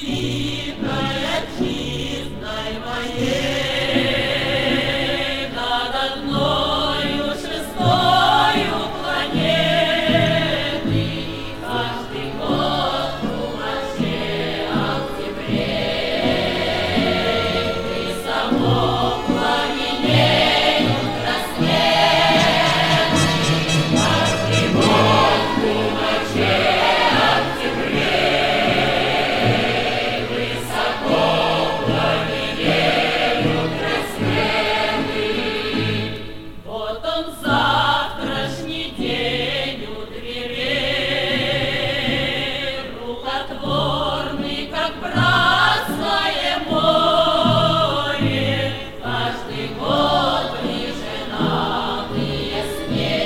великой отчизной моей, над одною шестою планеты, каждый год в морще октябрей, ты само пламенеют рассветы, каждый год в морще октябрей, высоко пламенеют рассветы. Вот он завтрашний день у дверей, рукотворный, как братское море, каждый год ближе набые с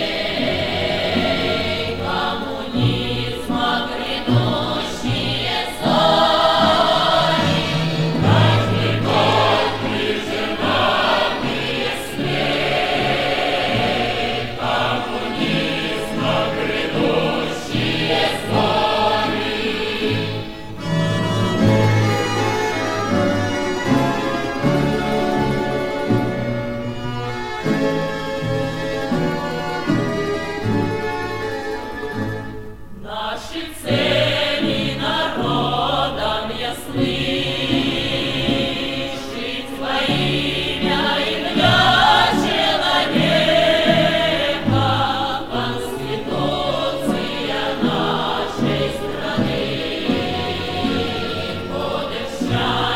ней коммунизма грядущие зори, каждый год ближе набые с ней коммунизма грядущие зори. Наши цели народом ясны, жить во имя и для человека, Конституция нашей страны, кодекс